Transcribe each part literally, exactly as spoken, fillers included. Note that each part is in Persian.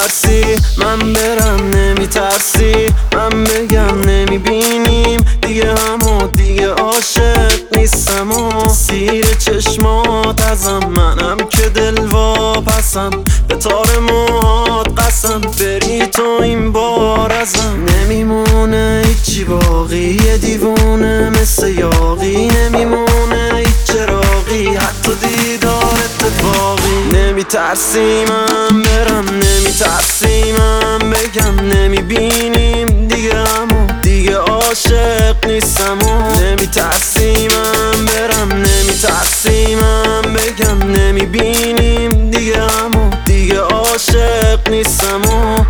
نمیترسی من برم، نمیترسی من بگم نمیبینیم دیگه همو، دیگه عاشق نیستم و سیر چشمات ازم، منم که دل واپسم به تار موهات قسم، بری تو این بار ازم نمیمونه هیچی باقی، یه دیوونه مثل یاقی نمیمونه هیچ چراغی، حتی دیدار اتفاقی. نمیترسی من برم، نمیترسی من بگم نمیبینیم دیگه همو، دیگه عاشق نیستم و نمیترسی من برم، نمیترسی من بگم نمیبینیم دیگه همو، دیگه عاشق نیستم و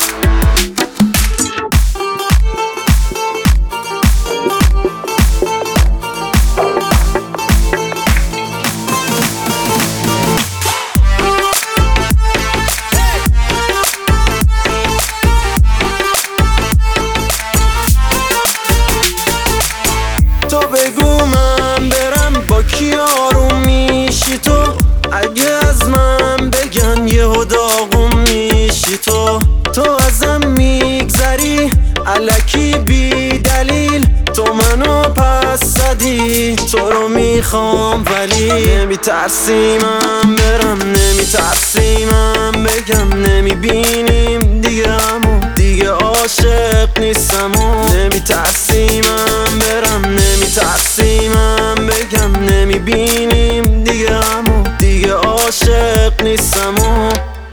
تو بگو من برم با کی آروم میشی تو، اگه از من بگن یهو داغون میشی تو، تو ازم میگذری الکی بی دلیل، تو منو پس زدی تو رو میخوام ولی نمیترسی من برم، نمیترسی من بگم نمیبینیم دیگه همو، دیگه عاشق نیستم و نمیترسی من برم، نمیترسی من بگم نمیبینیم دیگه همو، دیگه عاشق نیستم و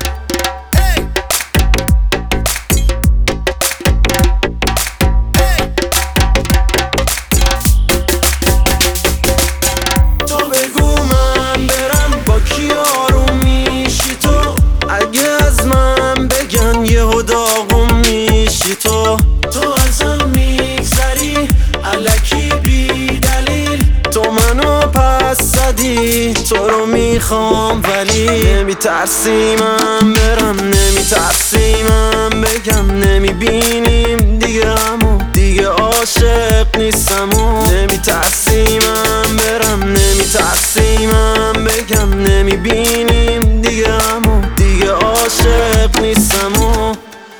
تو بگو من برم با کی آروم میشی تو، اگه از من بگن یهو داغون میشی تو، تو ازم میگذری الکی بی دلیل، تو منو پس زدی تو رو میخوام ولی نمیترسی من برم، نمیترسی من بگم نمیبینیم دیگه همو، دیگه عاشق نیستم و نمیترسی من برم، نمیترسی من بگم نمیبینیم دیگه همو، دیگه عاشق نیستم و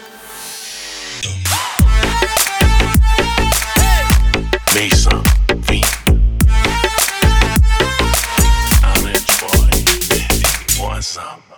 Mason V. I'll enjoy. What's up?